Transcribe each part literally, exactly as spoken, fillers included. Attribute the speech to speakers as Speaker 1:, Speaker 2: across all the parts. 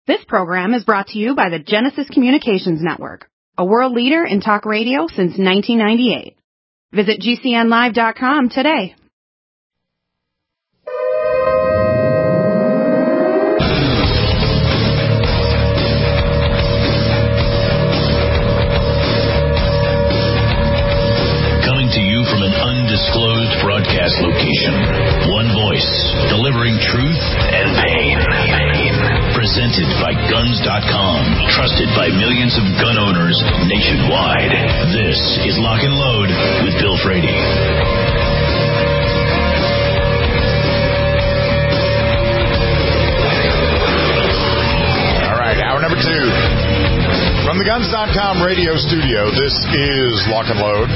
Speaker 1: This program is brought to you by the Genesis Communications Network, a world leader in talk radio since nineteen ninety-eight. Visit G C N live dot com today.
Speaker 2: Coming to you from an undisclosed broadcast location, one voice delivering truth and pain. pain. Presented by Guns dot com, trusted by millions of gun owners nationwide. This is Lock and Load with Bill Frady.
Speaker 3: All right, hour number two. From the Guns dot com radio studio, this is Lock and Load.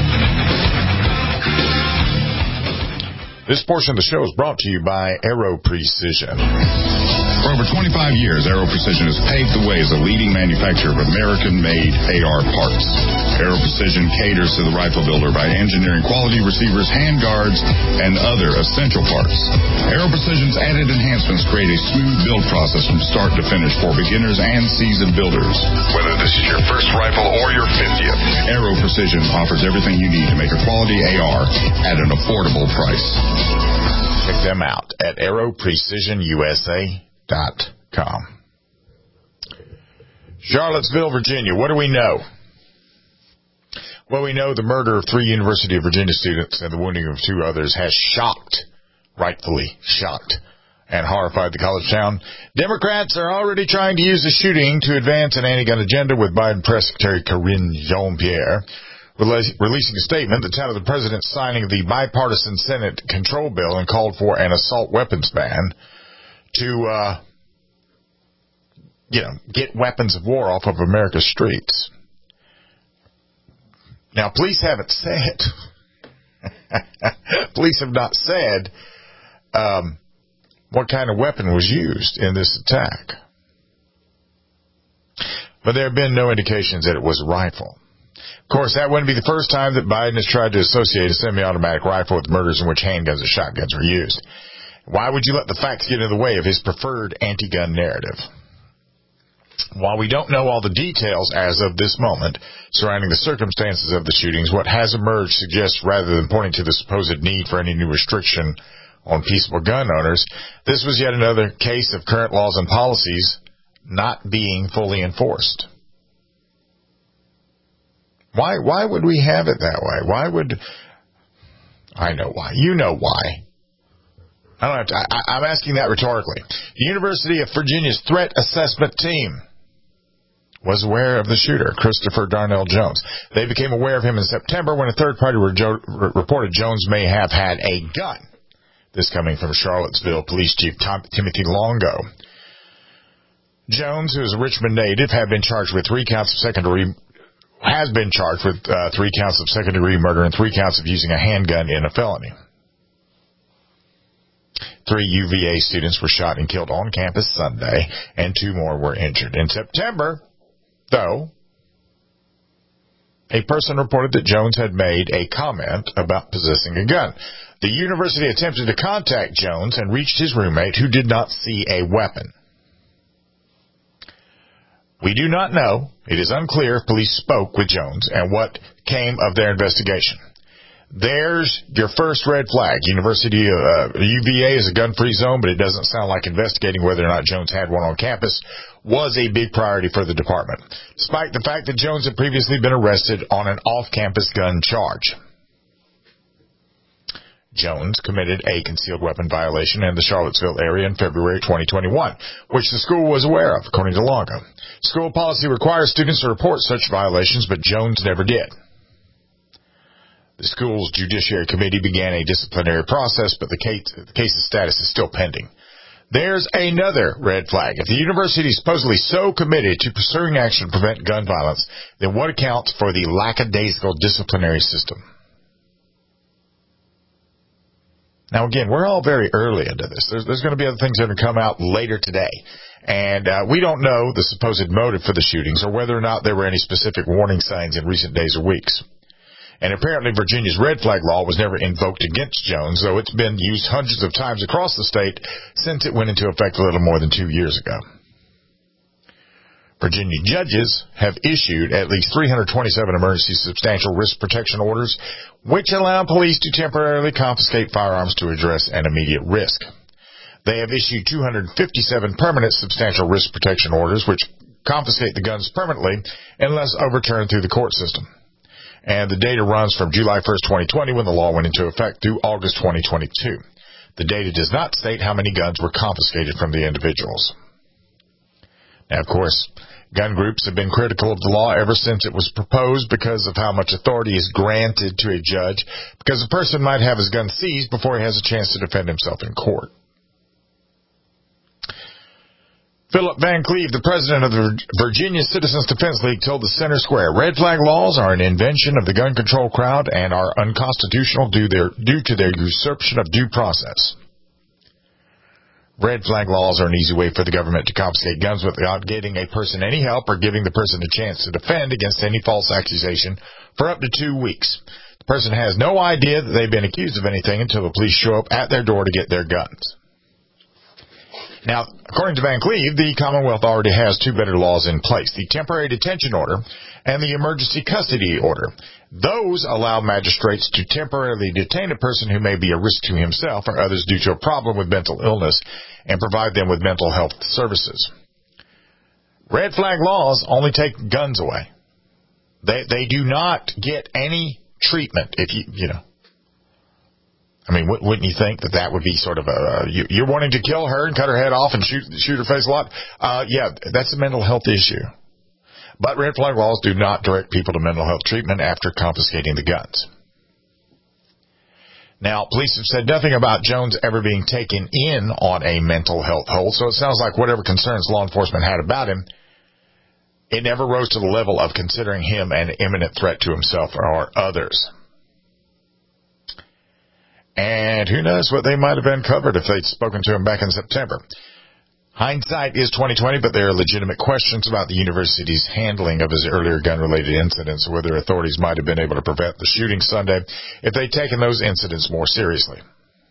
Speaker 3: This portion of the show is brought to you by Aero Precision.
Speaker 4: For over twenty-five years, Aero Precision has paved the way as a leading manufacturer of American-made A R parts. Aero Precision caters to the rifle builder by engineering quality receivers, handguards, and other essential parts. Aero Precision's added enhancements create a smooth build process from start to finish for beginners and seasoned builders. Whether this is your first rifle or your fiftieth, Aero Precision offers everything you need to make a quality A R at an affordable price.
Speaker 3: Check them out at aero precision u s a dot com. Charlottesville, Virginia. What do we know? Well, we know the murder of three University of Virginia students and the wounding of two others has shocked, rightfully shocked, and horrified the college town. Democrats are already trying to use the shooting to advance an anti-gun agenda, with Biden Press Secretary Karine Jean-Pierre releasing a statement that touted the president signing the bipartisan Senate control bill and called for an assault weapons ban to, uh, you know, get weapons of war off of America's streets. Now, police haven't said, police have not said um, what kind of weapon was used in this attack. But there have been no indications that it was a rifle. Of course, that wouldn't be the first time that Biden has tried to associate a semi-automatic rifle with murders in which handguns and shotguns were used. Why would you let the facts get in the way of his preferred anti-gun narrative? While we don't know all the details as of this moment surrounding the circumstances of the shootings, what has emerged suggests, rather than pointing to the supposed need for any new restriction on peaceable gun owners, this was yet another case of current laws and policies not being fully enforced. Why, why would we have it that way? Why would, I know why. You know why. I don't have to, I, I'm asking that rhetorically. The University of Virginia's threat assessment team was aware of the shooter, Christopher Darnell Jones. They became aware of him in September when a third party re- reported Jones may have had a gun. This coming from Charlottesville Police Chief Tom, Timothy Longo. Jones, who is a Richmond native, had been charged with three counts of secondary has been charged with uh, three counts of second-degree murder and three counts of using a handgun in a felony. Three U V A students were shot and killed on campus Sunday, and two more were injured. In September, though, a person reported that Jones had made a comment about possessing a gun. The university attempted to contact Jones and reached his roommate, who did not see a weapon. We do not know. It is unclear if police spoke with Jones and what came of their investigation. There's your first red flag. University uh, U V A is a gun-free zone, but it doesn't sound like investigating whether or not Jones had one on campus was a big priority for the department, despite the fact that Jones had previously been arrested on an off-campus gun charge. Jones committed a concealed weapon violation in the Charlottesville area in February twenty twenty-one, which the school was aware of, according to Longo. School policy requires students to report such violations, but Jones never did. The school's Judiciary Committee began a disciplinary process, but the case, the case's status is still pending. There's another red flag. If the university is supposedly so committed to pursuing action to prevent gun violence, then what accounts for the lackadaisical disciplinary system? Now, again, we're all very early into this. There's, there's going to be other things that are going to come out later today. And uh, we don't know the supposed motive for the shootings or whether or not there were any specific warning signs in recent days or weeks. And apparently Virginia's red flag law was never invoked against Jones, though it's been used hundreds of times across the state since it went into effect a little more than two years ago. Virginia judges have issued at least three hundred twenty-seven emergency substantial risk protection orders, which allow police to temporarily confiscate firearms to address an immediate risk. They have issued two hundred fifty-seven permanent substantial risk protection orders, which confiscate the guns permanently unless overturned through the court system. And the data runs from July first, twenty twenty, when the law went into effect, through August twenty twenty-two. The data does not state how many guns were confiscated from the individuals. Now, of course, gun groups have been critical of the law ever since it was proposed because of how much authority is granted to a judge, because a person might have his gun seized before he has a chance to defend himself in court. Philip Van Cleve, the president of the Virginia Citizens Defense League, told the Center Square, red flag laws are an invention of the gun control crowd and are unconstitutional due, their, due to their usurpation of due process. Red flag laws are an easy way for the government to confiscate guns without getting a person any help or giving the person a chance to defend against any false accusation for up to two weeks. The person has no idea that they've been accused of anything until the police show up at their door to get their guns. Now, according to Van Cleve, the Commonwealth already has two better laws in place, the Temporary Detention Order and the Emergency Custody Order. Those allow magistrates to temporarily detain a person who may be a risk to himself or others due to a problem with mental illness and provide them with mental health services. Red flag laws only take guns away. They they do not get any treatment if you, you know. I mean, wouldn't you think that that would be sort of a, you're wanting to kill her and cut her head off and shoot, shoot her face a lot? Uh, yeah, that's a mental health issue. But red flag laws do not direct people to mental health treatment after confiscating the guns. Now, police have said nothing about Jones ever being taken in on a mental health hold, so it sounds like whatever concerns law enforcement had about him, it never rose to the level of considering him an imminent threat to himself or others. And who knows what they might have uncovered if they'd spoken to him back in September. Hindsight is twenty twenty, but there are legitimate questions about the university's handling of his earlier gun-related incidents, whether authorities might have been able to prevent the shooting Sunday if they'd taken those incidents more seriously.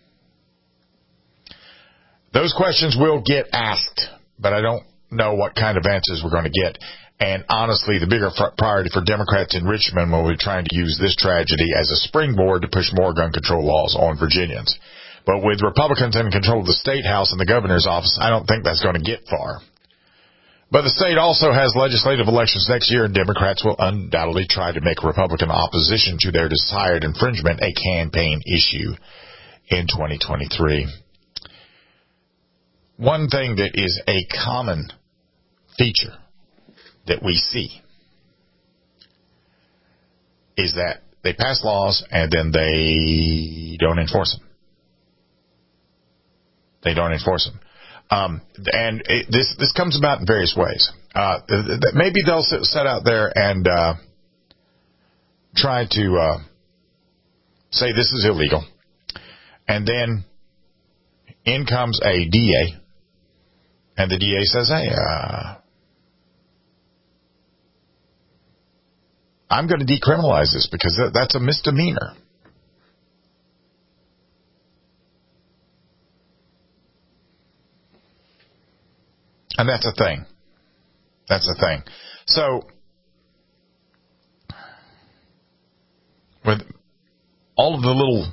Speaker 3: Those questions will get asked, but I don't know what kind of answers we're going to get. And honestly, the bigger priority for Democrats in Richmond will be trying to use this tragedy as a springboard to push more gun control laws on Virginians. But with Republicans in control of the State House and the governor's office, I don't think that's going to get far. But the state also has legislative elections next year, and Democrats will undoubtedly try to make Republican opposition to their desired infringement a campaign issue in twenty twenty-three. One thing that is a common feature that we see is that they pass laws and then they don't enforce them. They don't enforce them. Um, and it, this this comes about in various ways. Uh, th- th- maybe they'll sit, sit out there and uh, try to uh, say this is illegal. And then in comes a D A. And the D A says, hey, uh, I'm going to decriminalize this because that, that's a misdemeanor. And that's a thing. That's a thing. So, with all of the little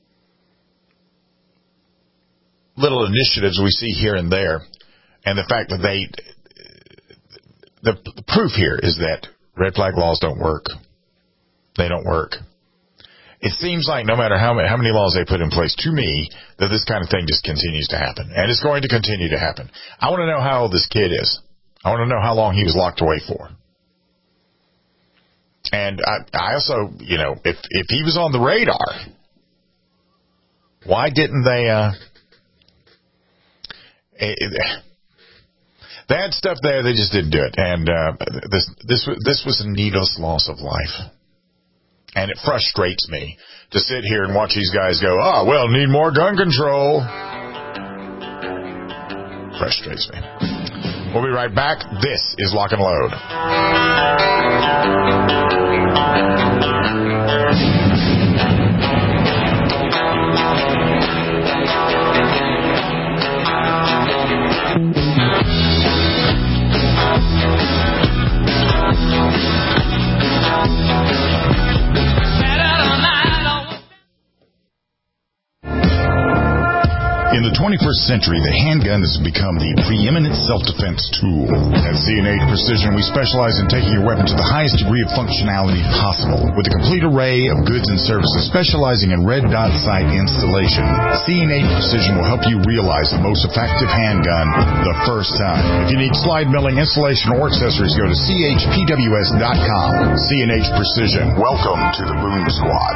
Speaker 3: little initiatives we see here and there, and the fact that they, the, the proof here is that red flag laws don't work. They don't work. It seems like no matter how many, how many laws they put in place, to me, that this kind of thing just continues to happen. And it's going to continue to happen. I want to know how old this kid is. I want to know how long he was locked away for. And I, I also, you know, if, if he was on the radar, why didn't they, uh, it, it, they had stuff there, they just didn't do it. And, uh, this, this, this was a needless loss of life. And it frustrates me to sit here and watch these guys go, oh, well, need more gun control. Frustrates me. We'll be right back. This is Lock and Load.
Speaker 4: twenty-first century, the handgun has become the preeminent self-defense tool. At C and H Precision, we specialize in taking your weapon to the highest degree of functionality possible. With a complete array of goods and services specializing in red dot sight installation, C and H Precision will help you realize the most effective handgun the first time. If you need slide milling, installation, or accessories, go to C H P W S dot com. C and H Precision. Welcome to the Boom Squad.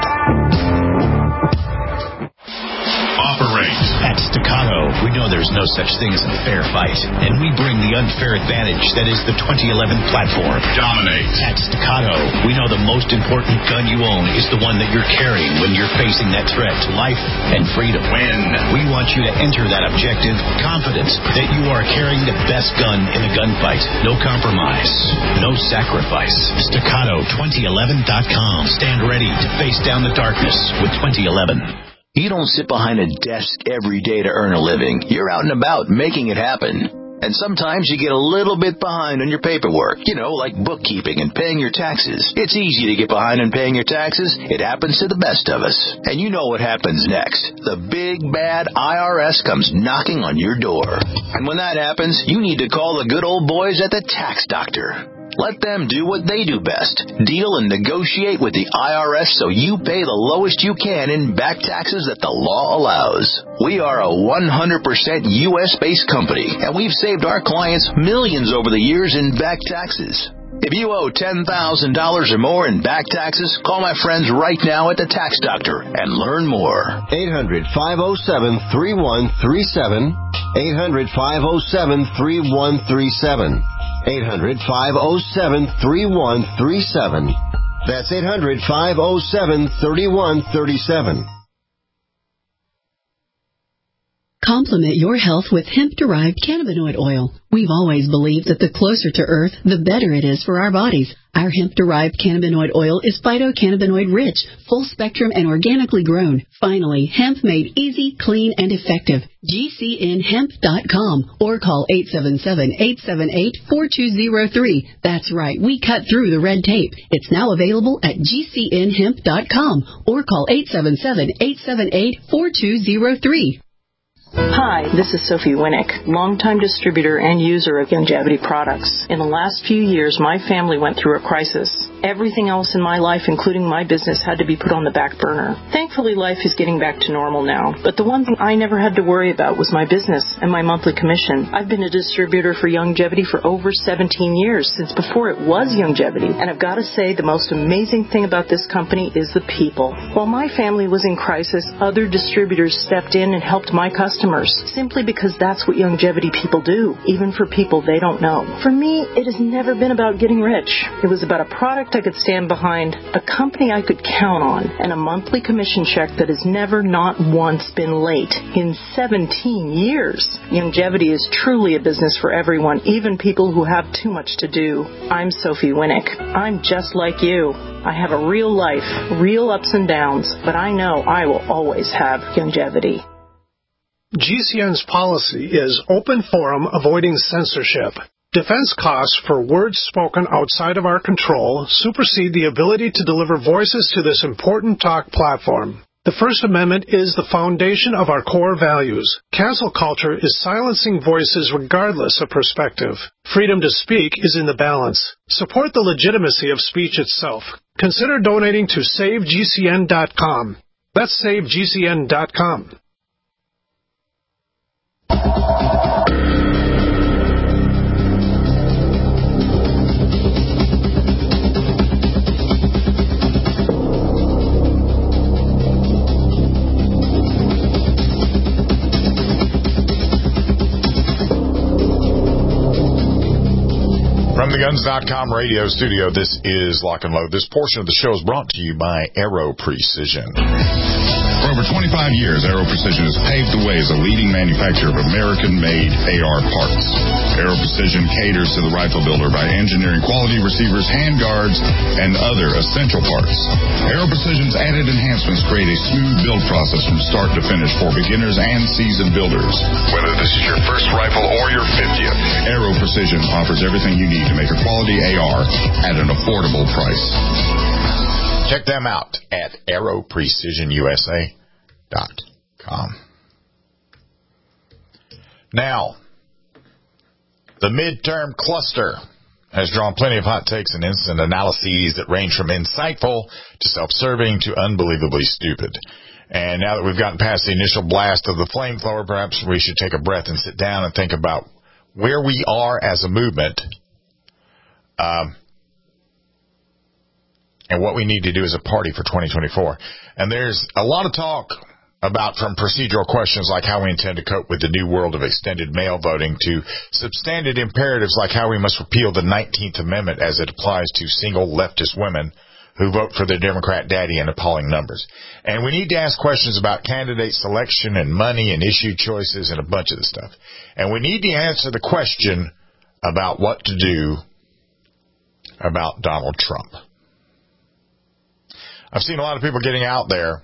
Speaker 2: Operate. At Staccato, we know there's no such thing as a fair fight, and we bring the unfair advantage that is the twenty eleven platform.
Speaker 4: Dominate.
Speaker 2: At Staccato, we know the most important gun you own is the one that you're carrying when you're facing that threat to life and freedom.
Speaker 4: Win.
Speaker 2: We want you to enter that objective confident that you are carrying the best gun in the gunfight. No compromise. No sacrifice. Staccato twenty eleven dot com. Stand ready to face down the darkness with twenty eleven. You don't sit behind a desk every day to earn a living. You're out and about making it happen. And sometimes you get a little bit behind on your paperwork, you know, like bookkeeping and paying your taxes. It's easy to get behind on paying your taxes. It happens to the best of us. And you know what happens next. The big, bad I R S comes knocking on your door. And when that happens, you need to call the good old boys at the Tax Doctor. Let them do what they do best. Deal and negotiate with the I R S so you pay the lowest you can in back taxes that the law allows. We are a one hundred percent U S-based company, and we've saved our clients millions over the years in back taxes. If you owe ten thousand dollars or more in back taxes, call my friends right now at the Tax Doctor and learn more.
Speaker 5: eight hundred, five oh seven, three one three seven. eight hundred, five oh seven, three one three seven. eight hundred, five oh seven, three one three seven. That's eight hundred, five oh seven, three one three seven.
Speaker 6: Complement your health with hemp-derived cannabinoid oil. We've always believed that the closer to Earth, the better it is for our bodies. Our hemp-derived cannabinoid oil is phytocannabinoid-rich, full-spectrum, and organically grown. Finally, hemp made easy, clean, and effective. G C N hemp dot com or call eight seven seven, eight seven eight, four two zero three. That's right, we cut through the red tape. It's now available at G C N hemp dot com or call eight seven seven, eight seven eight, four two zero three.
Speaker 7: Hi, this is Sophie Winnick, longtime distributor and user of Youngevity products. In the last few years, my family went through a crisis. Everything else in my life, including my business, had to be put on the back burner. Thankfully, life is getting back to normal now. But the one thing I never had to worry about was my business and my monthly commission. I've been a distributor for Youngevity for over seventeen years, since before it was Youngevity. And I've got to say, the most amazing thing about this company is the people. While my family was in crisis, other distributors stepped in and helped my customers, simply because that's what Youngevity people do, even for people they don't know. For me, it has never been about getting rich. It was about a product I could stand behind, a company I could count on, and a monthly commission check that has never, not once, been late in seventeen years. Youngevity is truly a business for everyone, even people who have too much to do. I'm Sophie Winnick. I'm just like you. I have a real life, real ups and downs, but I know I will always have Youngevity.
Speaker 8: G C N's policy is open forum, avoiding censorship. Defense costs for words spoken outside of our control supersede the ability to deliver voices to this important talk platform. The First Amendment is the foundation of our core values. Cancel culture is silencing voices regardless of perspective. Freedom to speak is in the balance. Support the legitimacy of speech itself. Consider donating to save G C N dot com. That's save G C N dot com.
Speaker 3: From the Guns dot com radio studio, this is Lock and Load. This portion of the show is brought to you by Aero Precision.
Speaker 4: For over twenty-five years, Aero Precision has paved the way as a leading manufacturer of American-made A R parts. Aero Precision caters to the rifle builder by engineering quality receivers, handguards, and other essential parts. Aero Precision's added enhancements create a smooth build process from start to finish for beginners and seasoned builders. Whether this is your first rifle or your fiftieth, Aero Precision offers everything you need to make a quality A R at an affordable price.
Speaker 3: Check them out at aero precision U S A dot com. Now, the midterm cluster has drawn plenty of hot takes and instant analyses that range from insightful to self-serving to unbelievably stupid. And now that we've gotten past the initial blast of the flamethrower, perhaps we should take a breath and sit down and think about where we are as a movement, um, and what we need to do as a party for twenty twenty-four. And there's a lot of talk about, from procedural questions like how we intend to cope with the new world of extended mail voting to substantive imperatives like how we must repeal the nineteenth Amendment as it applies to single leftist women who vote for their Democrat daddy in appalling numbers. And we need to ask questions about candidate selection and money and issue choices and a bunch of the stuff. And we need to answer the question about what to do about Donald Trump. I've seen a lot of people getting out there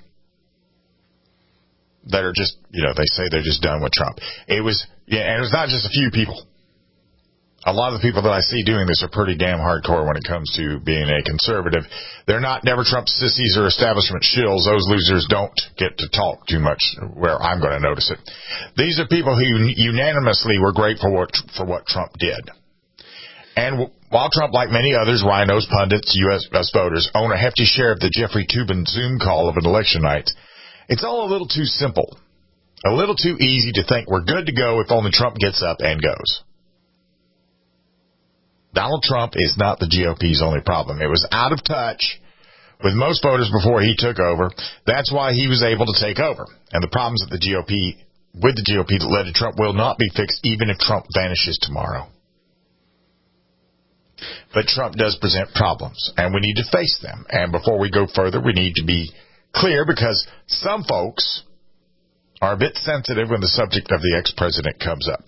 Speaker 3: that are just, you know, they say they're just done with Trump. It was, yeah, and it was not just a few people. A lot of the people that I see doing this are pretty damn hardcore when it comes to being a conservative. They're not never Trump sissies or establishment shills. Those losers don't get to talk too much where I'm going to notice it. These are people who unanimously were grateful for what, for what Trump did. And while Trump, like many others, rhinos, pundits, U S voters, own a hefty share of the Jeffrey Toobin Zoom call of an election night, it's all a little too simple, a little too easy to think we're good to go if only Trump gets up and goes. Donald Trump is not the G O P's only problem. It was out of touch with most voters before he took over. That's why he was able to take over. And the problems that the G O P, with the G O P that led to Trump will not be fixed even if Trump vanishes tomorrow. But Trump does present problems, and we need to face them. And before we go further, we need to be clear because some folks are a bit sensitive when the subject of the ex-president comes up.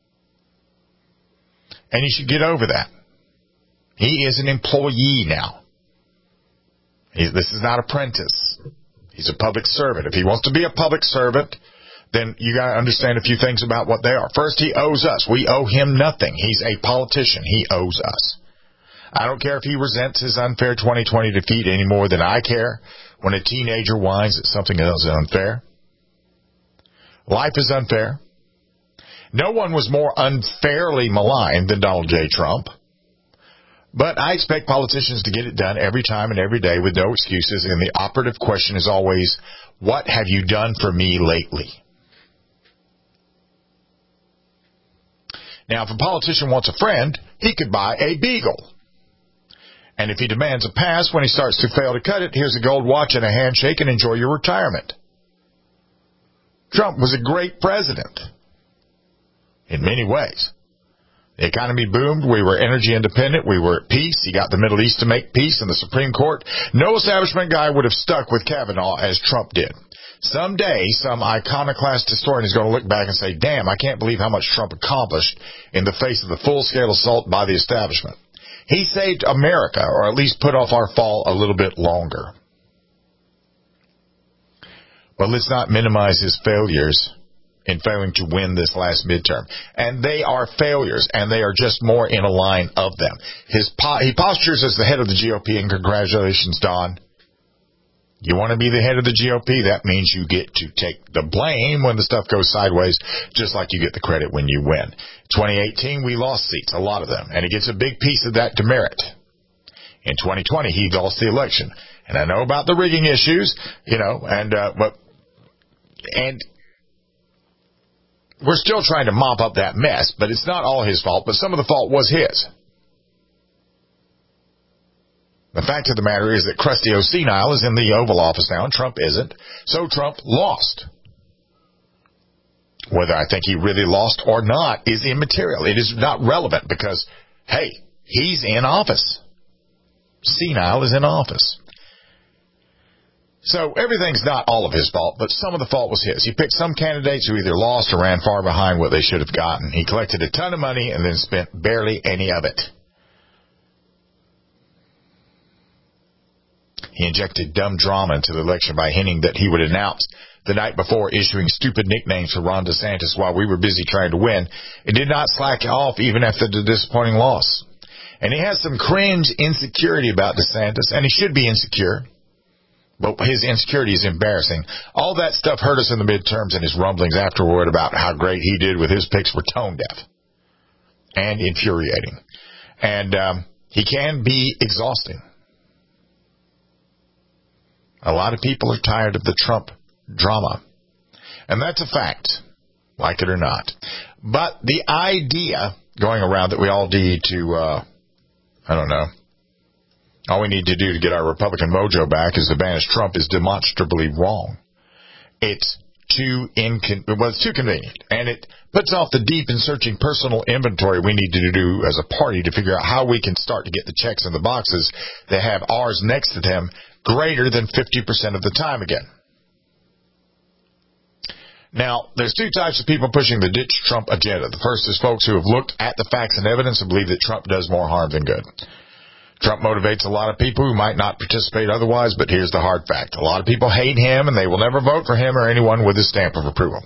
Speaker 3: And you should get over that. He is an employee now. He, this is not apprentice. He's a public servant. If he wants to be a public servant, then you got to understand a few things about what they are. First, he owes us. We owe him nothing. He's a politician. He owes us. I don't care if he resents his unfair twenty twenty defeat any more than I care when a teenager whines that something else is unfair. Life is unfair. No one was more unfairly maligned than Donald J. Trump. But I expect politicians to get it done every time and every day with no excuses, and the operative question is always, what have you done for me lately? Now, if a politician wants a friend, he could buy a beagle. And if he demands a pass when he starts to fail to cut it, here's a gold watch and a handshake and enjoy your retirement. Trump was a great president in many ways. The economy boomed. We were energy independent. We were at peace. He got the Middle East to make peace in the Supreme Court. No establishment guy would have stuck with Kavanaugh as Trump did. Someday, some iconoclast historian is going to look back and say, damn, I can't believe how much Trump accomplished in the face of the full-scale assault by the establishment. He saved America, or at least put off our fall a little bit longer. But let's not minimize his failures in failing to win this last midterm. And they are failures, and they are just more in a line of them. His po- He postures as the head of the G O P, and congratulations, Don. You want to be the head of the G O P, that means you get to take the blame when the stuff goes sideways, just like you get the credit when you win. twenty eighteen, we lost seats, a lot of them, and he gets a big piece of that demerit. In twenty twenty, he lost the election. And I know about the rigging issues, you know, and, uh, but, and we're still trying to mop up that mess, but it's not all his fault, but some of the fault was his. The fact of the matter is that Krusty O'Senile is in the Oval Office now, and Trump isn't, so Trump lost. Whether I think he really lost or not is immaterial. It is not relevant because, hey, he's in office. Senile is in office. So everything's not all of his fault, but some of the fault was his. He picked some candidates who either lost or ran far behind what they should have gotten. He collected a ton of money and then spent barely any of it. He injected dumb drama into the election by hinting that he would announce the night before issuing stupid nicknames for Ron DeSantis while we were busy trying to win, and did not slack off even after the disappointing loss. And he has some cringe insecurity about DeSantis, and he should be insecure. But his insecurity is embarrassing. All that stuff hurt us in the midterms, and his rumblings afterward about how great he did with his picks were tone deaf and infuriating. And um, he can be exhausting. A lot of people are tired of the Trump drama. And that's a fact, like it or not. But the idea going around that we all need to, uh, I don't know, all we need to do to get our Republican mojo back is to banish Trump is demonstrably wrong. It's too incon- well, it's too convenient, and it puts off the deep and searching personal inventory we need to do as a party to figure out how we can start to get the checks in the boxes that have ours next to them greater than fifty percent of the time again. Now, there's two types of people pushing the ditch Trump agenda. The first is folks who have looked at the facts and evidence and believe that Trump does more harm than good. Trump motivates a lot of people who might not participate otherwise, but here's the hard fact. A lot of people hate him, and they will never vote for him or anyone with his stamp of approval.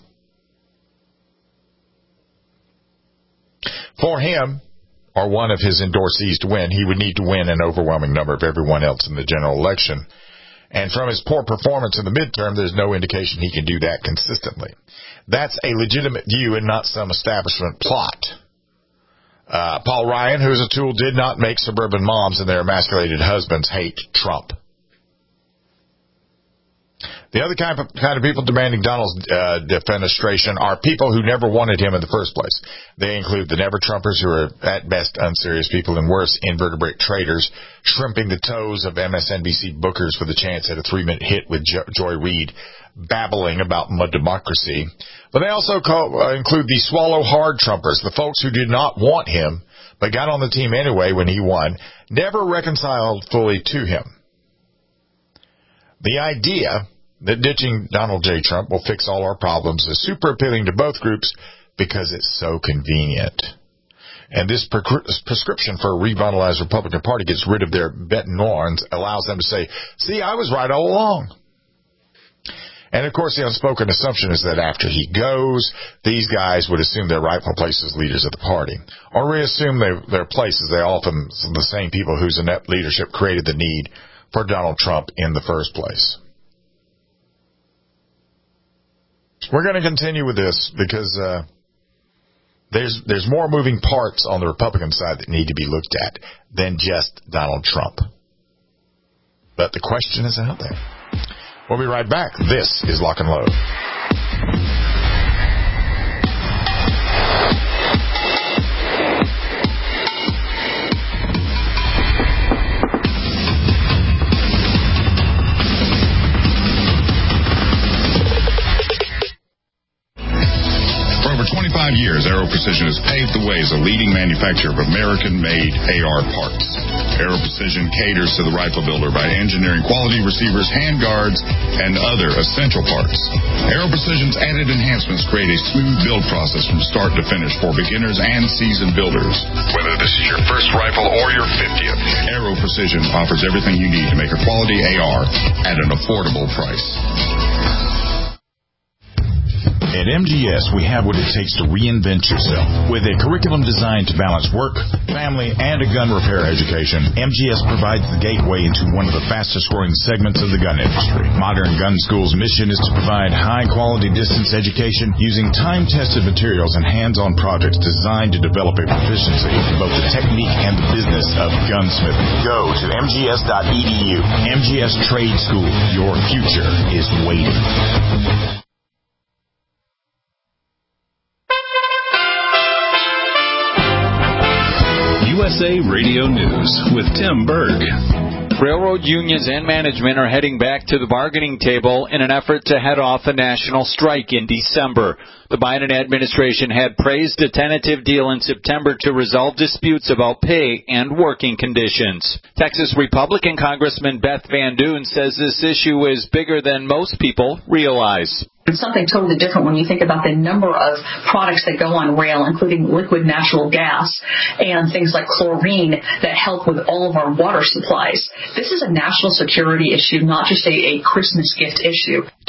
Speaker 3: For him, or one of his endorsees to win, he would need to win an overwhelming number of everyone else in the general election. And from his poor performance in the midterm, there's no indication he can do that consistently. That's a legitimate view and not some establishment plot. Uh, Paul Ryan, who is a tool, did not make suburban moms and their emasculated husbands hate Trump. The other kind of, kind of people demanding Donald's uh, defenestration are people who never wanted him in the first place. They include the never-Trumpers, who are at best unserious people and worse, invertebrate traders, shrimping the toes of M S N B C bookers for the chance at a three-minute hit with jo- Joy Reid, babbling about mud democracy. But they also call, uh, include the swallow-hard Trumpers, the folks who did not want him but got on the team anyway when he won, never reconciled fully to him. The idea that ditching Donald J. Trump will fix all our problems is super appealing to both groups because it's so convenient. And this pre- prescription for a revitalized Republican Party gets rid of their bête noire and allows them to say, see, I was right all along. And, of course, the unspoken assumption is that after he goes, these guys would assume their rightful place as leaders of the party. Or reassume their, their places. They're often the same people whose inept leadership created the need for Donald Trump in the first place. We're going to continue with this because uh, there's there's more moving parts on the Republican side that need to be looked at than just Donald Trump. But the question is out there. We'll be right back. This is Lock and Load.
Speaker 4: twenty-five years, Aero Precision has paved the way as a leading manufacturer of American-made A R parts. Aero Precision caters to the rifle builder by engineering quality receivers, handguards, and other essential parts. Aero Precision's added enhancements create a smooth build process from start to finish for beginners and seasoned builders. Whether this is your first rifle or your fiftieth, Aero Precision offers everything you need to make a quality A R at an affordable price.
Speaker 9: At M G S, we have what it takes to reinvent yourself. With a curriculum designed to balance work, family, and a gun repair education, M G S provides the gateway into one of the fastest-growing segments of the gun industry. Modern Gun School's mission is to provide high-quality distance education using time-tested materials and hands-on projects designed to develop a proficiency in both the technique and the business of gunsmithing. Go to M G S dot E D U. M G S Trade School. Your future is waiting.
Speaker 10: U S A Radio News with Tim Berg.
Speaker 11: Railroad unions and management are heading back to the bargaining table in an effort to head off a national strike in December. The Biden administration had praised a tentative deal in September to resolve disputes about pay and working conditions. Texas Republican Congressman Beth Van Doon says this issue is bigger than most people realize.
Speaker 12: It's something totally different when you think about the number of products that go on rail, including liquid natural gas and things like chlorine that help with all of our water supplies. This is a national security issue, not just a, a Christmas gift issue.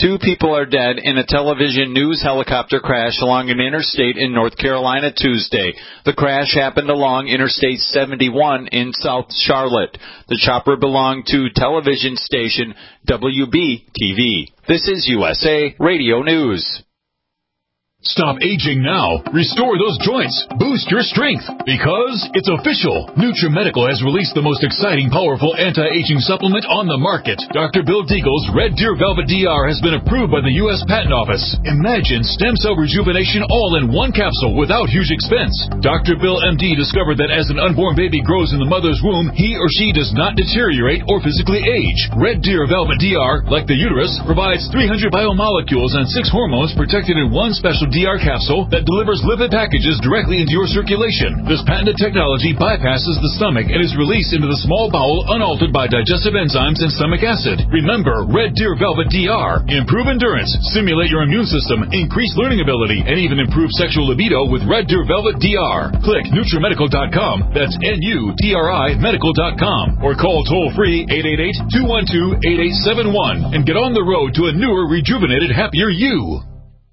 Speaker 11: Two people are dead in a television news helicopter crash along an interstate in North Carolina Tuesday. The crash happened along Interstate seventy-one in South Charlotte. The chopper belonged to television station W B T V. This is U S A Radio News.
Speaker 13: Stop aging now. Restore those joints. Boost your strength. Because it's official. NutriMedical has released the most exciting, powerful anti-aging supplement on the market. Doctor Bill Deagle's Red Deer Velvet D R has been approved by the U S Patent Office. Imagine stem cell rejuvenation all in one capsule without huge expense. Doctor Bill M D discovered that as an unborn baby grows in the mother's womb, he or she does not deteriorate or physically age. Red Deer Velvet D R, like the uterus, provides three hundred biomolecules and six hormones protected in one special D R capsule that delivers lipid packages directly into your circulation. This patented technology bypasses the stomach and is released into the small bowel unaltered by digestive enzymes and stomach acid. Remember, Red Deer Velvet D R. Improve endurance, stimulate your immune system, increase learning ability, and even improve sexual libido with Red Deer Velvet D R. Click NutriMedical dot com, that's N U T R I medical dot com, or call toll-free eight eight eight, two one two, eight eight seven one and get on the road to a newer, rejuvenated, happier you.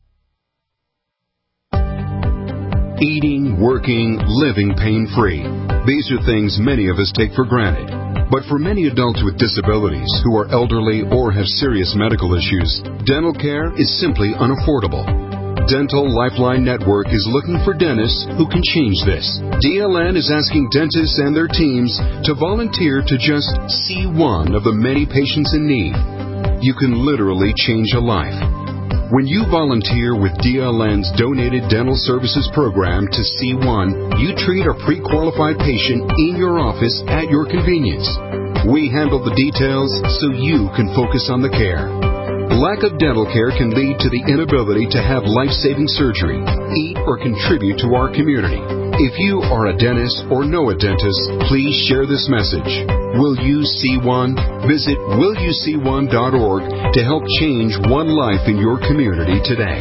Speaker 14: Eating, working, living pain-free. These are things many of us take for granted. But for many adults with disabilities who are elderly or have serious medical issues, dental care is simply unaffordable. Dental Lifeline Network is looking for dentists who can change this. D L N is asking dentists and their teams to volunteer to just see one of the many patients in need. You can literally change a life. When you volunteer with D L N's Donated Dental Services Program to C one, you treat a pre-qualified patient in your office at your convenience. We handle the details so you can focus on the care. Lack of dental care can lead to the inability to have life-saving surgery, eat, or contribute to our community. If you are a dentist or know a dentist, please share this message. Will you see one? Visit will you see one dot org to help change one life in your community today.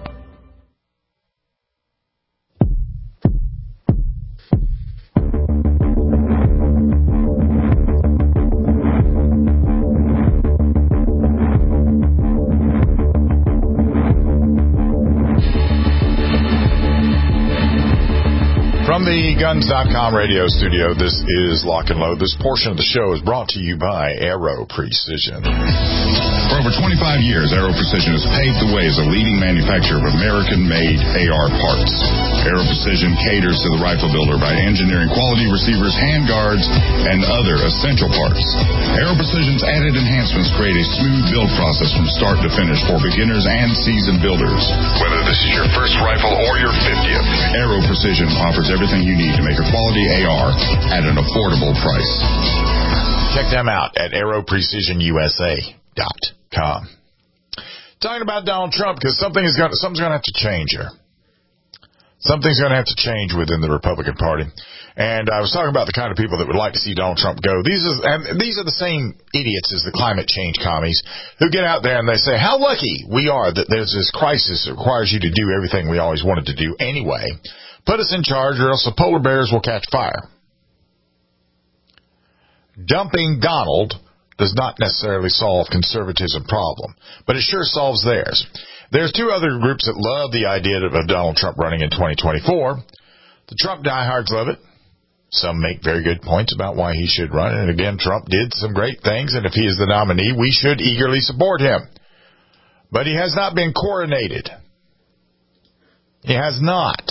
Speaker 3: From the Guns dot com radio studio, this is Lock and Load. This portion of the show is brought to you by Aero Precision.
Speaker 4: For over twenty-five years, Aero Precision has paved the way as a leading manufacturer of American-made A R parts. Aero Precision caters to the rifle builder by engineering quality receivers, handguards, and other essential parts. Aero Precision's added enhancements create a smooth build process from start to finish for beginners and seasoned builders. Whether this is your first rifle or your fiftieth, Aero Precision offers everything you need to make a quality A R at an affordable price.
Speaker 3: Check them out at aero precision U S A dot com. Talking about Donald Trump, because something is going something's going to have to change here. Something's going to have to change within the Republican Party. And I was talking about the kind of people that would like to see Donald Trump go. These are, and these are the same idiots as the climate change commies who get out there and they say, how lucky we are that there's this crisis that requires you to do everything we always wanted to do anyway. Put us in charge or else the polar bears will catch fire. Dumping Donald does not necessarily solve conservatism problem, but it sure solves theirs. There's two other groups that love the idea of Donald Trump running in twenty twenty-four. The Trump diehards love it. Some make very good points about why he should run. And again, Trump did some great things, and if he is the nominee, we should eagerly support him. But he has not been coronated. He has not.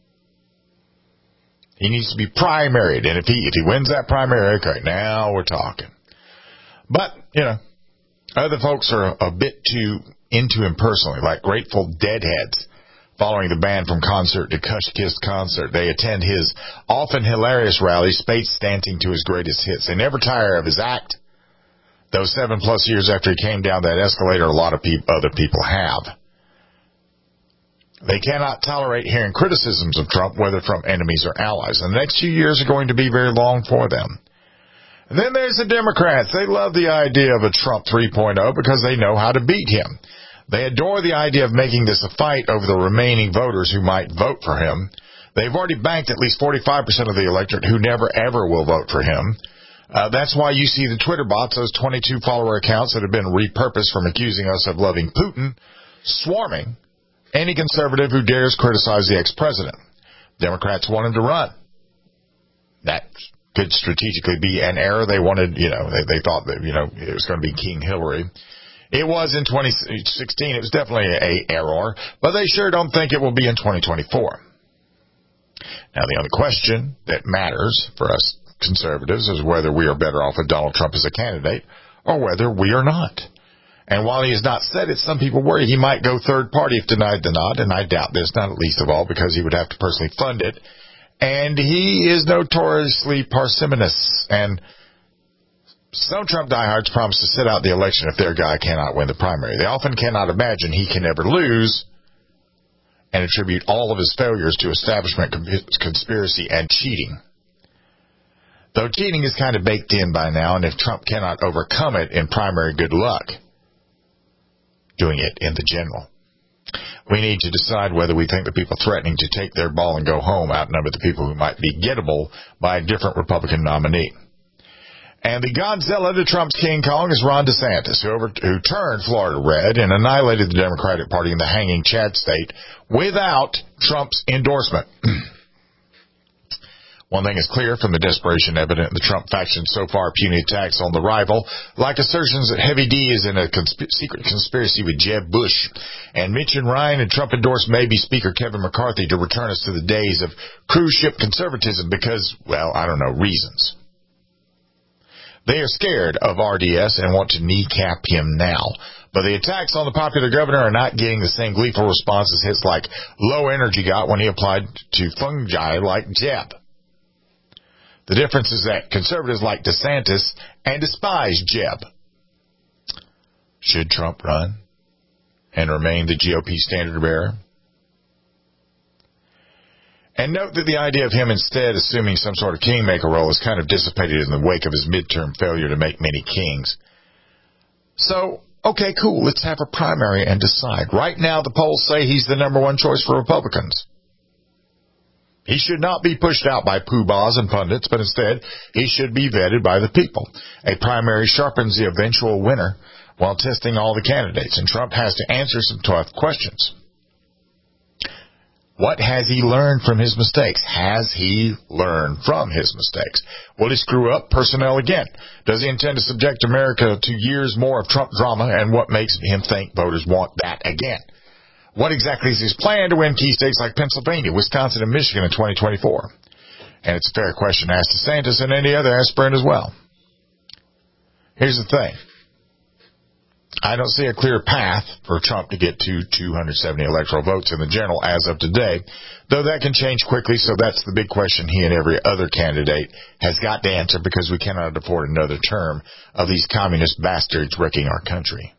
Speaker 3: He needs to be primaried, and if he if he wins that primary, okay, now we're talking. But, you know, other folks are a bit too into him personally, like Grateful Deadheads, following the band from concert to Cush Kiss concert. They attend his often hilarious rallies, space dancing to his greatest hits. They never tire of his act. Those seven plus years after he came down that escalator, a lot of pe- other people have. They cannot tolerate hearing criticisms of Trump, whether from enemies or allies. And the next few years are going to be very long for them. And then there's the Democrats. They love the idea of a Trump three point oh because they know how to beat him. They adore the idea of making this a fight over the remaining voters who might vote for him. They've already banked at least forty-five percent of the electorate who never, ever will vote for him. Uh, that's why you see the Twitter bots, those twenty-two follower accounts that have been repurposed from accusing us of loving Putin, swarming any conservative who dares criticize the ex-president. Democrats want him to run. That could strategically be an error. They wanted, you know, they, they thought that, you know, it was going to be King Hillary. It was in twenty sixteen. It was definitely a error, but they sure don't think it will be in twenty twenty-four. Now, the only question that matters for us conservatives is whether we are better off with Donald Trump as a candidate or whether we are not. And while he has not said it, some people worry he might go third party if denied the nod, and I doubt this, not least of all because he would have to personally fund it. And he is notoriously parsimonious, and some Trump diehards promise to sit out the election if their guy cannot win the primary. They often cannot imagine he can ever lose and attribute all of his failures to establishment conspiracy and cheating. Though cheating is kind of baked in by now, and if Trump cannot overcome it in primary, good luck doing it in the general. We need to decide whether we think the people threatening to take their ball and go home outnumber the people who might be gettable by a different Republican nominee. And the Godzilla to Trump's King Kong is Ron DeSantis, who, over, who turned Florida red and annihilated the Democratic Party in the hanging Chad state without Trump's endorsement. One thing is clear from the desperation evident in the Trump faction so far, puny attacks on the rival, like assertions that Heavy D is in a consp- secret conspiracy with Jeb Bush, and Mitch and Ryan and Trump endorsed maybe Speaker Kevin McCarthy to return us to the days of cruise ship conservatism because, well, I don't know, reasons. They are scared of R D S and want to kneecap him now. But the attacks on the popular governor are not getting the same gleeful response as hits like Low Energy got when he applied to fungi like Jeb. The difference is that conservatives like DeSantis and despise Jeb. Should Trump run and remain the G O P standard bearer? And note that the idea of him instead assuming some sort of kingmaker role is kind of dissipated in the wake of his midterm failure to make many kings. So, okay, cool, let's have a primary and decide. Right now, the polls say he's the number one choice for Republicans. He should not be pushed out by poobahs and pundits, but instead, he should be vetted by the people. A primary sharpens the eventual winner while testing all the candidates, and Trump has to answer some tough questions. What has he learned from his mistakes? Has he learned from his mistakes? Will he screw up personnel again? Does he intend to subject America to years more of Trump drama, and what makes him think voters want that again? What exactly is his plan to win key states like Pennsylvania, Wisconsin, and Michigan in twenty twenty-four? And it's a fair question to ask DeSantis and any other aspirant as well. Here's the thing. I don't see a clear path for Trump to get to two hundred seventy electoral votes in the general as of today, though that can change quickly, so that's the big question he and every other candidate has got to answer because we cannot afford another term of these communist bastards wrecking our country.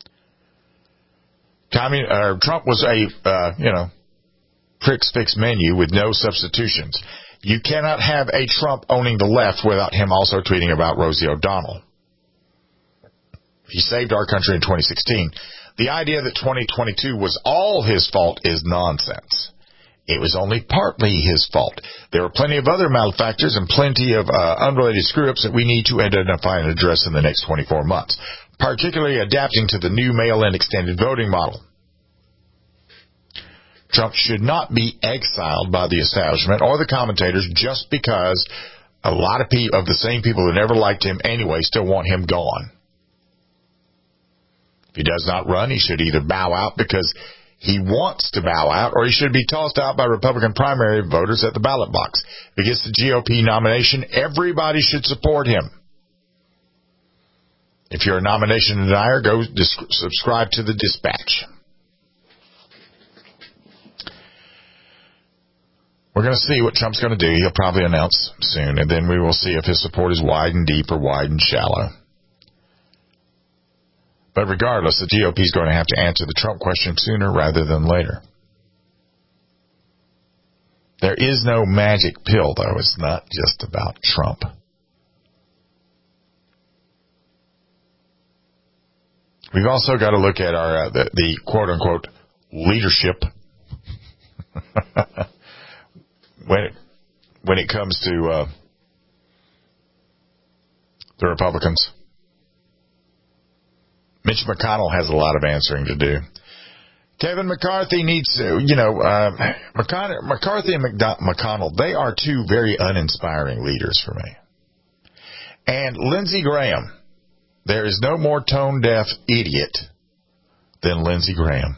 Speaker 3: Commun- uh, Trump was a, uh, you know, pricks fix menu with no substitutions. You cannot have a Trump owning the left without him also tweeting about Rosie O'Donnell. He saved our country in twenty sixteen. The idea that twenty twenty-two was all his fault is nonsense. It was only partly his fault. There were plenty of other malefactors and plenty of uh, unrelated screw-ups that we need to identify and address in the next twenty-four months, particularly adapting to the new mail-in extended voting model. Trump should not be exiled by the establishment or the commentators just because a lot of people, of the same people who never liked him anyway still want him gone. If he does not run, he should either bow out because he wants to bow out, or he should be tossed out by Republican primary voters at the ballot box. If he gets the G O P nomination, everybody should support him. If you're a nomination denier, go dis- subscribe to the Dispatch. We're going to see what Trump's going to do. He'll probably announce soon, and then we will see if his support is wide and deep or wide and shallow. But regardless, the G O P is going to have to answer the Trump question sooner rather than later. There is no magic pill, though. It's not just about Trump. We've also got to look at our uh, the, the quote-unquote leadership when it, when it comes to uh, the Republicans. Mitch McConnell has a lot of answering to do. Kevin McCarthy needs to, you know, uh, McCarthy and McConnell, they are two very uninspiring leaders for me. And Lindsey Graham, there is no more tone-deaf idiot than Lindsey Graham.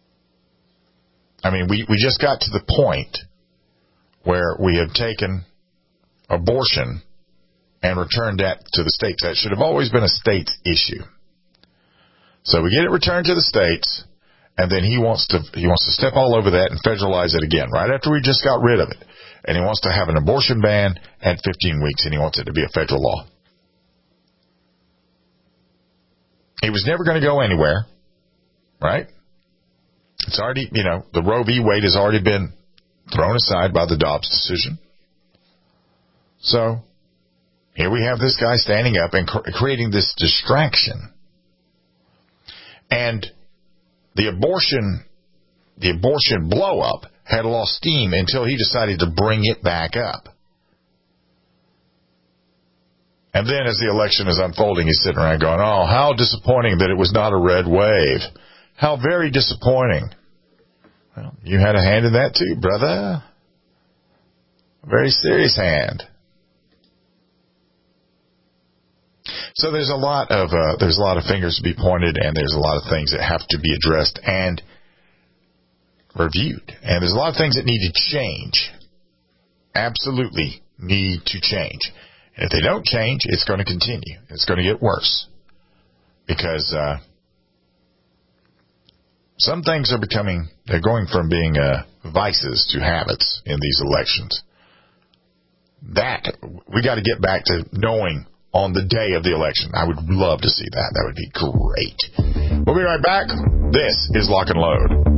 Speaker 3: I mean, we, we just got to the point where we have taken abortion and returned that to the states. That should have always been a states issue. So we get it returned to the states, and then he wants to he wants to step all over that and federalize it again, right after we just got rid of it. And he wants to have an abortion ban at fifteen weeks, and he wants it to be a federal law. He was never going to go anywhere, right? It's already, you know, the Roe v. Wade has already been thrown aside by the Dobbs decision. So here we have this guy standing up and cr- creating this distraction. And the abortion, the abortion blow up had lost steam until he decided to bring it back up. And then as the election is unfolding, he's sitting around going, oh, how disappointing that it was not a red wave. How very disappointing. Well, you had a hand in that too, brother. A very serious hand. So there's a lot of uh, there's a lot of fingers to be pointed, and there's a lot of things that have to be addressed and reviewed. And there's a lot of things that need to change. Absolutely need to change. And if they don't change, it's going to continue. It's going to get worse. Because uh, some things are becoming, they're going from being uh, vices to habits in these elections. That, we got to get back to knowing on the day of the election. I would love to see that. That would be great. We'll be right back. This is Lock and Load.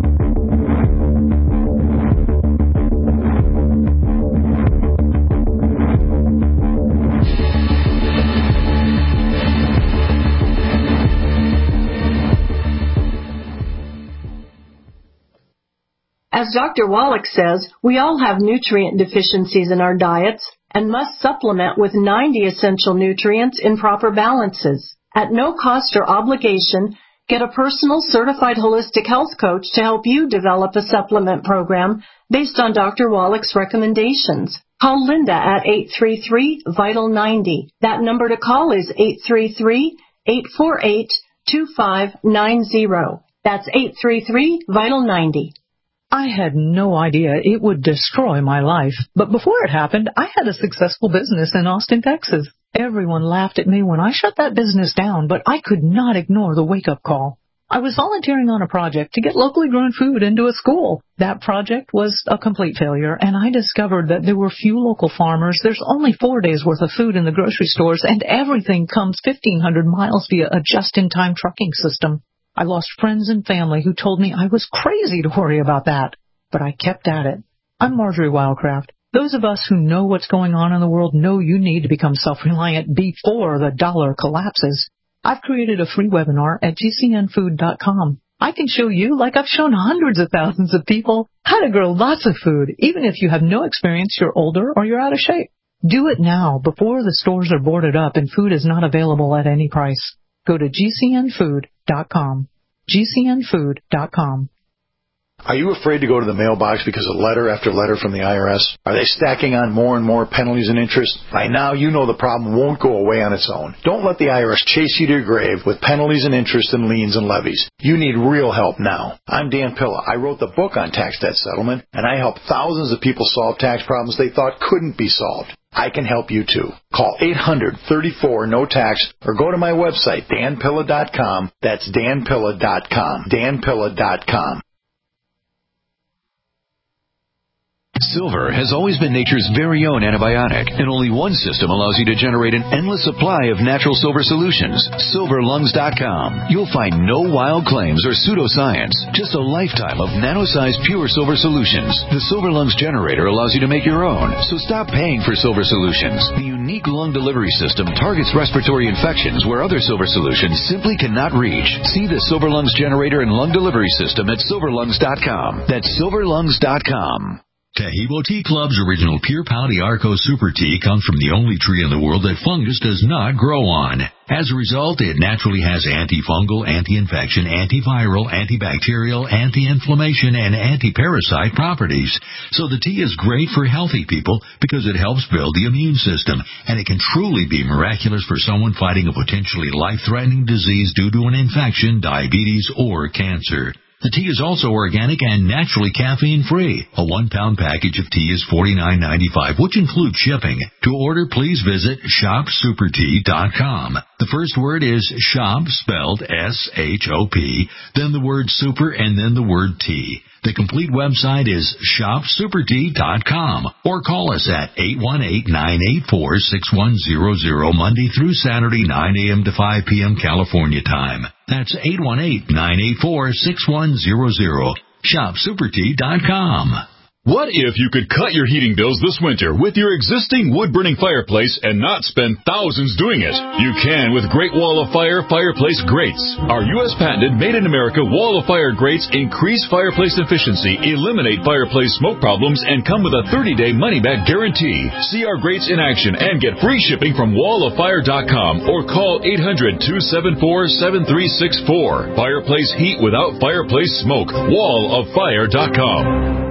Speaker 7: As Doctor Wallach says, we all have nutrient deficiencies in our diets and must supplement with ninety essential nutrients in proper balances. At no cost or obligation, get a personal certified holistic health coach to help you develop a supplement program based on Doctor Wallach's recommendations. Call Linda at eight three three, vital ninety. That number to call is eight three three, eight four eight, two five nine zero. That's eight three three, vital ninety.
Speaker 15: I had no idea it would destroy my life. But before it happened, I had a successful business in Austin, Texas. Everyone laughed at me when I shut that business down, but I could not ignore the wake-up call. I was volunteering on a project to get locally grown food into a school. That project was a complete failure, and I discovered that there were few local farmers. There's only four days' worth of food in the grocery stores, and everything comes fifteen hundred miles via a just-in-time trucking system. I lost friends and family who told me I was crazy to worry about that, but I kept at it. I'm Marjorie Wildcraft. Those of us who know what's going on in the world know you need to become self-reliant before the dollar collapses. I've created a free webinar at G C N food dot com. I can show you, like I've shown hundreds of thousands of people, how to grow lots of food, even if you have no experience, you're older, or you're out of shape. Do it now, before the stores are boarded up and food is not available at any price. Go to G C N food dot com. G C N food dot com.
Speaker 16: Are you afraid to go to the mailbox because of letter after letter from the I R S? Are they stacking on more and more penalties and interest? By now, you know the problem won't go away on its own. Don't let the I R S chase you to your grave with penalties and interest and liens and levies. You need real help now. I'm Dan Pilla. I wrote the book on tax debt settlement, and I help thousands of people solve tax problems they thought couldn't be solved. I can help you too. Call eight hundred, thirty-four, no tax or go to my website, Dan Pilla dot com. That's Dan Pilla dot com. Dan Pilla dot com.
Speaker 17: Silver has always been nature's very own antibiotic, and only one system allows you to generate an endless supply of natural silver solutions. silver lungs dot com. You'll find no wild claims or pseudoscience, just a lifetime of nano-sized pure silver solutions. The Silver Lungs generator allows you to make your own, so stop paying for silver solutions. The unique lung delivery system targets respiratory infections where other silver solutions simply cannot reach. See the Silver Lungs generator and lung delivery system at silver lungs dot com. That's silver lungs dot com.
Speaker 18: Taheebo Tea Club's original Pure Pau D'Arco Super Tea comes from the only tree in the world that fungus does not grow on. As a result, it naturally has antifungal, anti-infection, antiviral, antibacterial, anti-inflammation, and anti-parasite properties. So the tea is great for healthy people because it helps build the immune system, and it can truly be miraculous for someone fighting a potentially life-threatening disease due to an infection, diabetes, or cancer. The tea is also organic and naturally caffeine-free. A one-pound package of tea is forty-nine ninety-five, which includes shipping. To order, please visit shop super tea dot com. The first word is shop, spelled S H O P, then the word super, and then the word tea. The complete website is shop super tea dot com, or call us at eight one eight, nine eight four, six one zero zero Monday through Saturday, nine a.m. to five p.m. California time. That's eight one eight, nine eight four, six one zero zero. shop super tea dot com.
Speaker 13: What if you could cut your heating bills this winter with your existing wood-burning fireplace and not spend thousands doing it? You can with Great Wall of Fire fireplace grates. Our U S patented made-in-America Wall of Fire grates increase fireplace efficiency, eliminate fireplace smoke problems, and come with a thirty-day money-back guarantee. See our grates in action and get free shipping from wall of fire dot com or call eight hundred, two seven four, seven three six four. Fireplace heat without fireplace smoke. wall of fire dot com.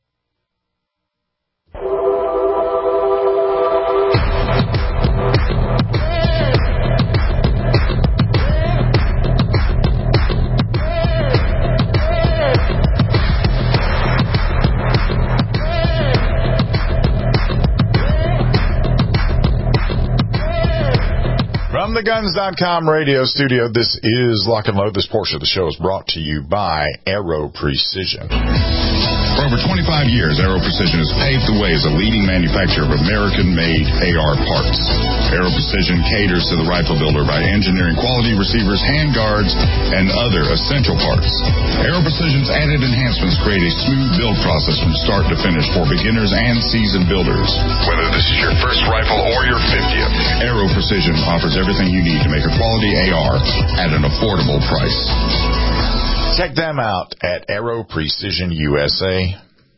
Speaker 3: From the guns dot com radio studio, this is Lock and Load. This portion of the show is brought to you by Aero Precision.
Speaker 4: For over twenty-five years, Aero Precision has paved the way as a leading manufacturer of American-made A R parts. Aero Precision caters to the rifle builder by engineering quality receivers, handguards, and other essential parts. Aero Precision's added enhancements create a smooth build process from start to finish for beginners and seasoned builders. Whether this is your first rifle or your fiftieth, Aero Precision offers everything you need to make a quality A R at an affordable price.
Speaker 3: Check them out at aero precision u s a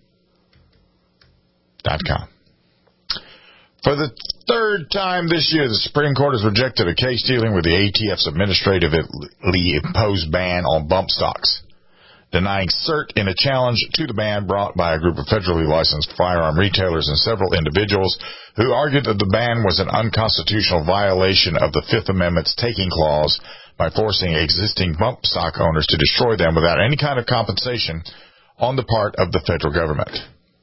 Speaker 3: dot com. For the third time this year, the Supreme Court has rejected a case dealing with the A T F's administratively imposed ban on bump stocks, denying cert in a challenge to the ban brought by a group of federally licensed firearm retailers and several individuals who argued that the ban was an unconstitutional violation of the Fifth Amendment's taking clause by forcing existing bump stock owners to destroy them without any kind of compensation on the part of the federal government.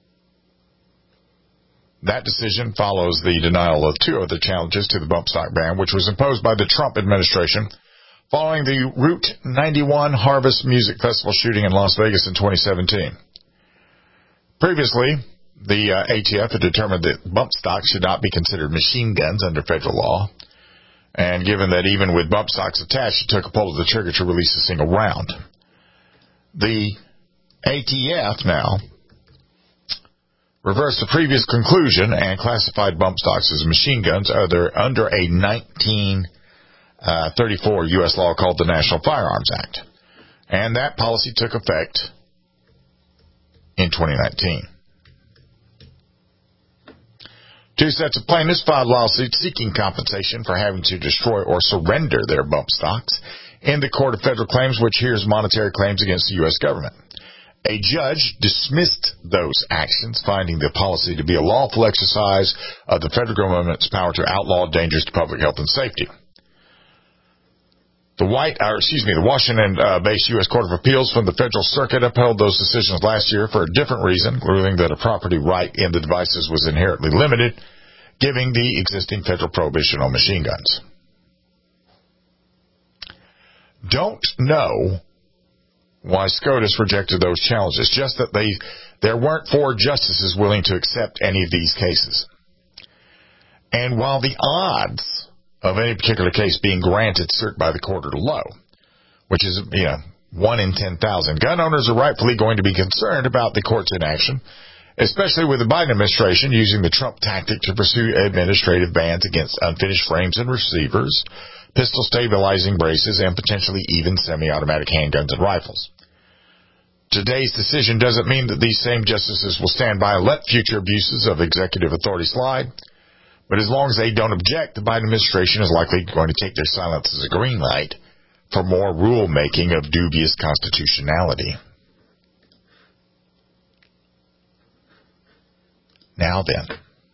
Speaker 3: That decision follows the denial of two other challenges to the bump stock ban, which was imposed by the Trump administration following the Route ninety-one Harvest Music Festival shooting in Las Vegas in twenty seventeen. Previously, the uh, A T F had determined that bump stocks should not be considered machine guns under federal law, and given that even with bump stocks attached, it took a pull of the trigger to release a single round. The A T F now reversed the previous conclusion and classified bump stocks as machine guns under, under a nineteen thirty-four U S law called the National Firearms Act. And that policy took effect in twenty nineteen. Two sets of plaintiffs filed lawsuits seeking compensation for having to destroy or surrender their bump stocks in the Court of Federal Claims, which hears monetary claims against the U S government. A judge dismissed those actions, finding the policy to be a lawful exercise of the federal government's power to outlaw dangers to public health and safety. The White, or excuse me, the Washington-based U S Court of Appeals from the Federal Circuit upheld those decisions last year for a different reason, ruling that a property right in the devices was inherently limited, giving the existing federal prohibition on machine guns. Don't know why SCOTUS rejected those challenges, just that they there weren't four justices willing to accept any of these cases. And while the odds of any particular case being granted cert by the court are low, which is, you know, one in ten thousand, gun owners are rightfully going to be concerned about the court's inaction, especially with the Biden administration using the Trump tactic to pursue administrative bans against unfinished frames and receivers, pistol stabilizing braces, and potentially even semi-automatic handguns and rifles. today's decision doesn't mean that these same justices will stand by and let future abuses of executive authority slide. But as long as they don't object, the Biden administration is likely going to take their silence as a green light for more rulemaking of dubious constitutionality. Now then.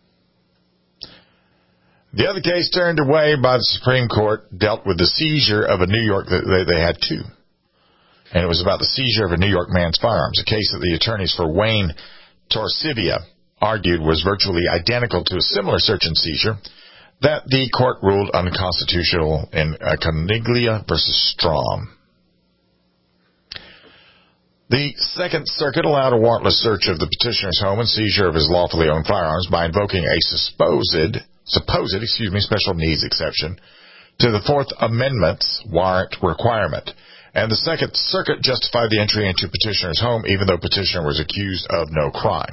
Speaker 3: The other case turned away by the Supreme Court dealt with the seizure of a New York, they had two. And it was about the seizure of a New York man's firearms, a case that the attorneys for Wayne Torsivia argued was virtually identical to a similar search and seizure that the court ruled unconstitutional in uh, Coniglia versus Strom. The Second Circuit allowed a warrantless search of the petitioner's home and seizure of his lawfully owned firearms by invoking a supposed, supposed, excuse me, special needs exception to the Fourth Amendment's warrant requirement. And the Second Circuit justified the entry into petitioner's home even though petitioner was accused of no crime.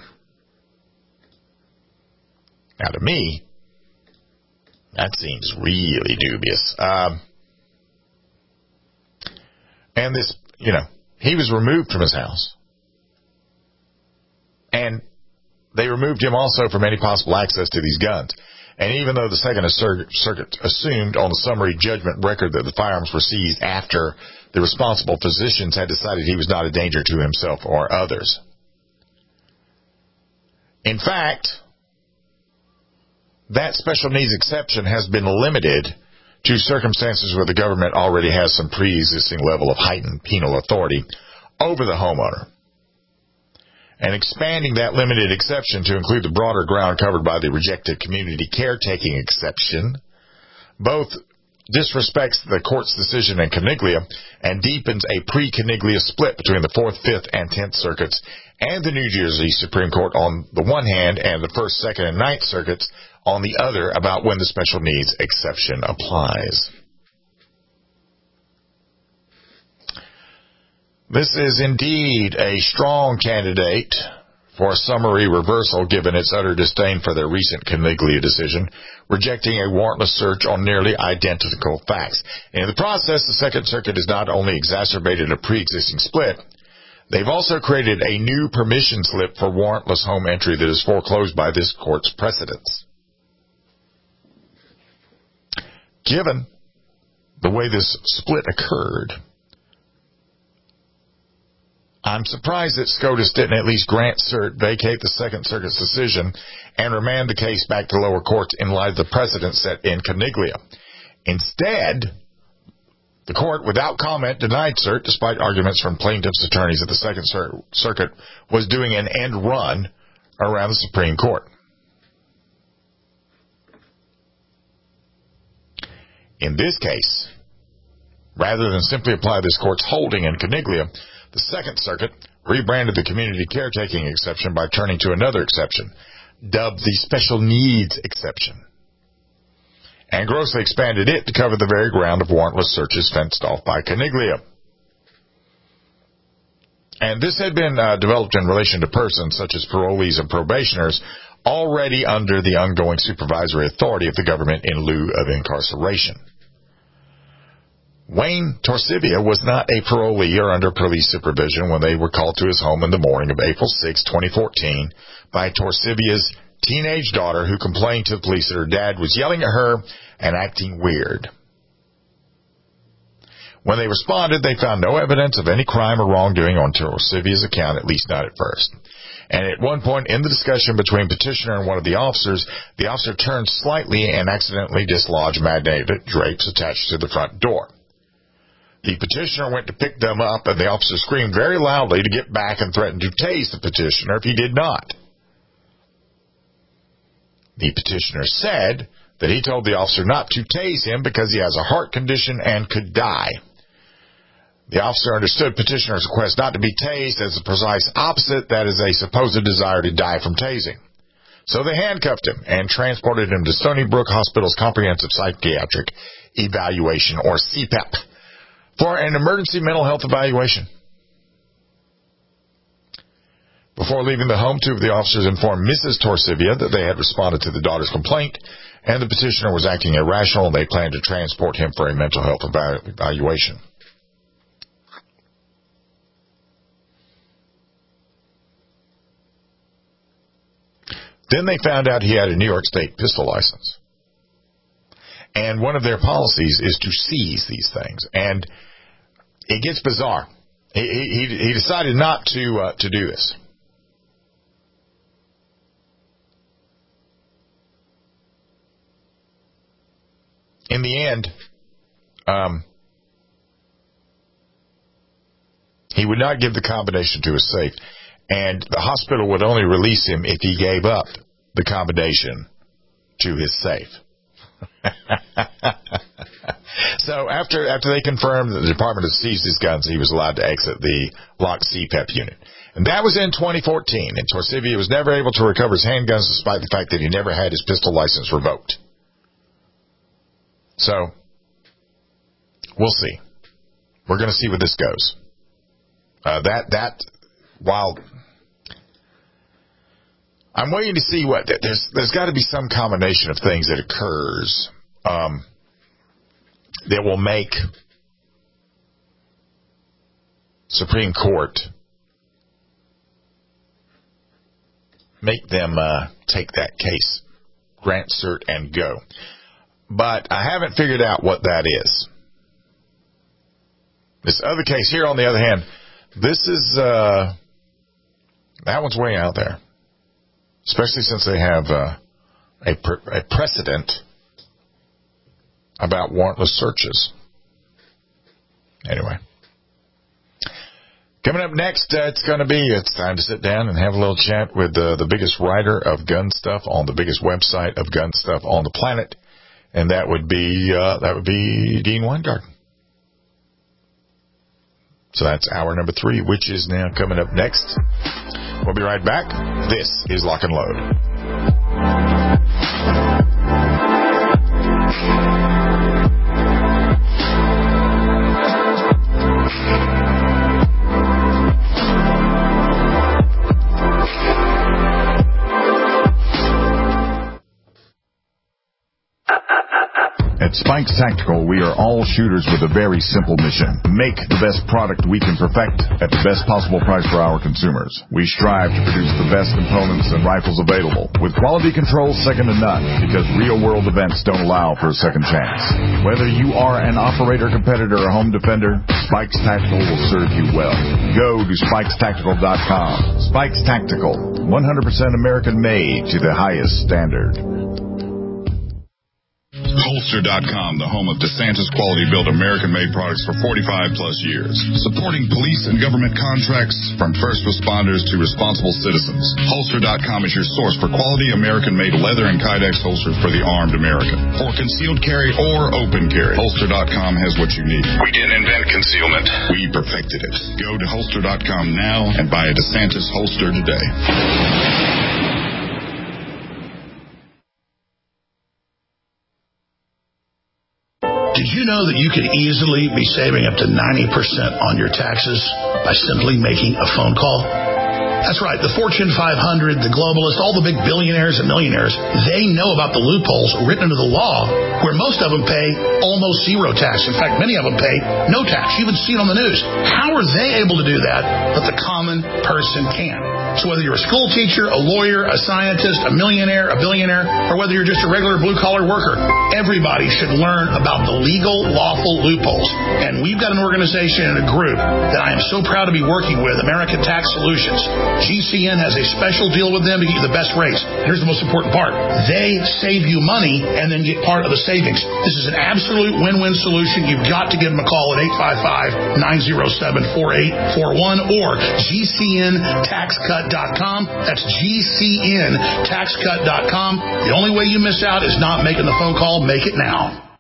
Speaker 3: Now, to me, that seems really dubious. Um, and this, you know, he was removed from his house. And they removed him also from any possible access to these guns. And even though the Second Circuit assumed on the summary judgment record that the firearms were seized after the responsible physicians had decided he was not a danger to himself or others. In fact, that special needs exception has been limited to circumstances where the government already has some pre-existing level of heightened penal authority over the homeowner. And expanding that limited exception to include the broader ground covered by the rejected community caretaking exception both disrespects the court's decision in Coniglia and deepens a pre-Coniglia split between the Fourth, Fifth, and Tenth Circuits and the New Jersey Supreme Court on the one hand and the First, Second, and Ninth Circuits on the other about when the special needs exception applies. This is indeed a strong candidate for a summary reversal given its utter disdain for their recent Coniglia decision, rejecting a warrantless search on nearly identical facts. In the process, the Second Circuit has not only exacerbated a pre-existing split, they've also created a new permission slip for warrantless home entry that is foreclosed by this court's precedents. Given the way this split occurred, I'm surprised that SCOTUS didn't at least grant cert, vacate the Second Circuit's decision, and remand the case back to lower courts in light of the precedent set in Coniglia. Instead, the court, without comment, denied cert despite arguments from plaintiffs' attorneys that the Second Circuit was doing an end run around the Supreme Court. In this case, rather than simply apply this court's holding in Coniglia, the Second Circuit rebranded the community caretaking exception by turning to another exception, dubbed the special needs exception, and grossly expanded it to cover the very ground of warrantless searches fenced off by Coniglia. And this had been uh, developed in relation to persons such as parolees and probationers already under the ongoing supervisory authority of the government in lieu of incarceration. Wayne Torsivia was not a parolee or under police supervision when they were called to his home in the morning of April sixth, twenty fourteen by Torsivia's teenage daughter who complained to the police that her dad was yelling at her and acting weird. When they responded, they found no evidence of any crime or wrongdoing on Torsivia's account, at least not at first. And at one point in the discussion between petitioner and one of the officers, the officer turned slightly and accidentally dislodged magnetic drapes attached to the front door. The petitioner went to pick them up, and the officer screamed very loudly to get back and threatened to tase the petitioner if he did not. The petitioner said that he told the officer not to tase him because he has a heart condition and could die. The officer understood petitioner's request not to be tased as the precise opposite, that is, a supposed desire to die from tasing. So they handcuffed him and transported him to Stony Brook Hospital's Comprehensive Psychiatric Evaluation, or C P E P, for an emergency mental health evaluation. Before leaving the home, two of the officers informed Missus Torsivia that they had responded to the daughter's complaint and the petitioner was acting irrational and they planned to transport him for a mental health evaluation. Then they found out he had a New York State pistol license. And one of their policies is to seize these things. And it gets bizarre. He, he, he decided not to uh, to do this. In the end, um, he would not give the combination to his safe, and the hospital would only release him if he gave up the combination to his safe. So after after they confirmed that the department had seized his guns, he was allowed to exit the locked C PEP unit. And that was in twenty fourteen, and Torcivia was never able to recover his handguns despite the fact that he never had his pistol license revoked. So, we'll see. We're going to see where this goes. Uh, that, that, while I'm waiting to see what, there's, there's got to be some combination of things that occurs, um, that will make Supreme Court make them, uh, take that case, grant cert and go. But I haven't figured out what that is. This other case here, on the other hand, this is, uh, that one's way out there. Especially since they have uh, a, pre- a precedent about warrantless searches. Anyway. Coming up next, uh, it's going to be, it's time to sit down and have a little chat with uh, the biggest writer of gun stuff on the biggest website of gun stuff on the planet. And that would be uh, that would be Dean Weingarten. So that's hour number three, which is now coming up next. We'll be right back. This is Lock and Load.
Speaker 9: At Spikes Tactical, we are all shooters with a very simple mission. Make the best product we can perfect at the best possible price for our consumers. We strive to produce the best components and rifles available, with quality control second to none, because real-world events don't allow for a second chance. Whether you are an operator, competitor, or home defender, Spikes Tactical will serve you well. Go to spikes tactical dot com. Spikes Tactical, one hundred percent American-made to the highest standard.
Speaker 4: Holster dot com, the home of DeSantis quality-built American-made products for forty-five plus years. Supporting police and government contracts from first responders to responsible citizens. Holster dot com is your source for quality American-made leather and Kydex holsters for the armed American. For concealed carry or open carry, Holster dot com has what you need. We didn't invent concealment. We perfected it. Go to Holster dot com now and buy a DeSantis holster today.
Speaker 19: Did you know that you could easily be saving up to ninety percent on your taxes by simply making a phone call? That's right. The Fortune five hundred, the globalists, all the big billionaires and millionaires, they know about the loopholes written into the law where most of them pay almost zero tax. In fact, many of them pay no tax. You even see it on the news. How are they able to do that, but the common person can't? So whether you're a school teacher, a lawyer, a scientist, a millionaire, a billionaire, or whether you're just a regular blue-collar worker, everybody should learn about the legal, lawful loopholes. And we've got an organization and a group that I am so proud to be working with, American Tax Solutions. G C N has a special deal with them to get you the best rates. Here's the most important part. They save you money and then get part of the savings. This is an absolute win-win solution. You've got to give them a call at eight five five, nine oh seven, four eight four one or G C N tax cut dot com. That's G C N tax cut dot com. The only way you miss out is not making the phone call. Make it now.